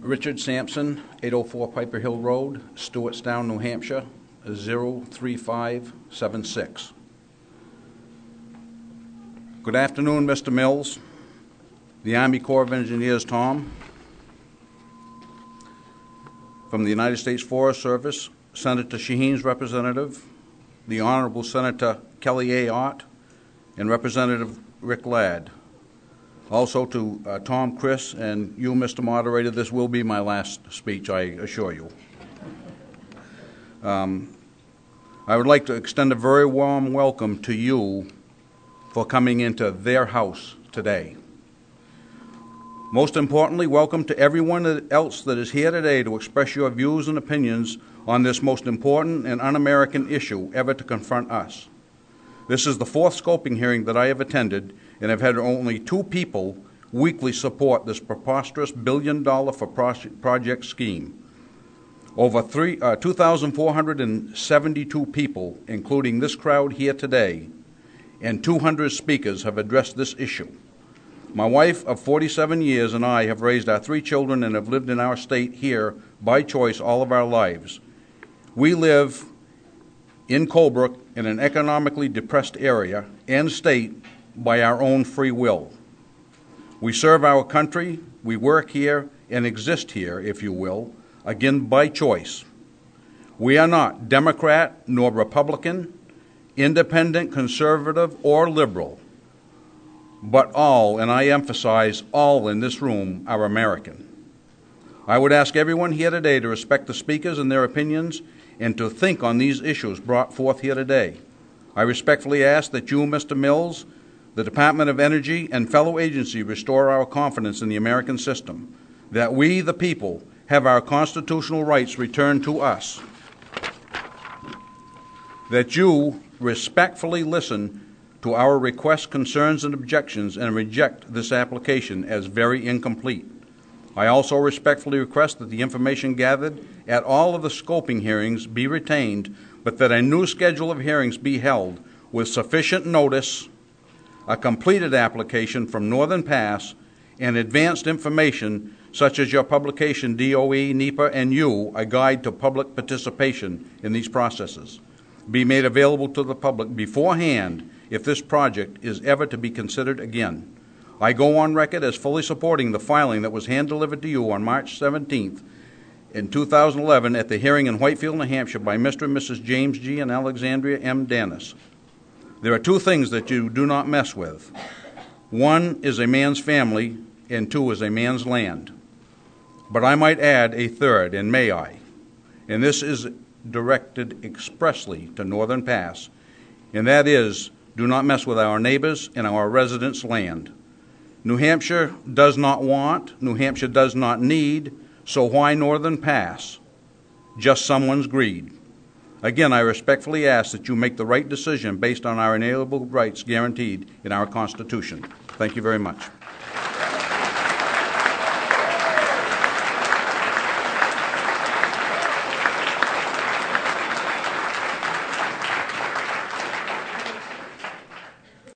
Richard Sampson, 804 Piper Hill Road, Stewartstown, New Hampshire, 03576. Good afternoon, Mr. Mills, the Army Corps of Engineers, Tom, from the United States Forest Service, Senator Shaheen's representative, the Honorable Senator Kelly A. Ott, and Representative Rick Ladd. Also to Tom, Chris, and you, Mr. Moderator, this will be my last speech, I assure you. I would like to extend a very warm welcome to you for coming into their house today. Most importantly, welcome to everyone else that is here today to express your views and opinions on this most important and un-American issue ever to confront us. This is the fourth scoping hearing that I have attended, and have had only 2 people weekly support this preposterous billion-dollar for project scheme. Over 2,472 people, including this crowd here today, and 200 speakers have addressed this issue. My wife of 47 years and I have raised our 3 children and have lived in our state here by choice all of our lives. We live in Colebrook in an economically depressed area and state by our own free will. We serve our country, we work here, and exist here, if you will, again by choice. We are not Democrat nor Republican, independent, conservative, or liberal, but all, and I emphasize all in this room, are American. I would ask everyone here today to respect the speakers and their opinions and to think on these issues brought forth here today. I respectfully ask that you, Mr. Mills, the Department of Energy, and fellow agency restore our confidence in the American system, that we, the people, have our constitutional rights returned to us, that you respectfully listen to our requests, concerns, and objections and reject this application as very incomplete. I also respectfully request that the information gathered at all of the scoping hearings be retained, but that a new schedule of hearings be held with sufficient notice, a completed application from Northern Pass, and advanced information such as your publication, DOE, NEPA, and you, a guide to public participation in these processes, be made available to the public beforehand if this project is ever to be considered again. I go on record as fully supporting the filing that was hand-delivered to you on March 17th in 2011 at the hearing in Whitefield, New Hampshire by Mr. and Mrs. James G. and Alexandria M. Danis. There are 2 things that you do not mess with. 1 is a man's family, and 2 is a man's land. But I might add a third, and may I? And this is directed expressly to Northern Pass, and that is, do not mess with our neighbors and our residents' land. New Hampshire does not want, New Hampshire does not need, so why Northern Pass? Just someone's greed. Again, I respectfully ask that you make the right decision based on our inalienable rights guaranteed in our Constitution. Thank you very much.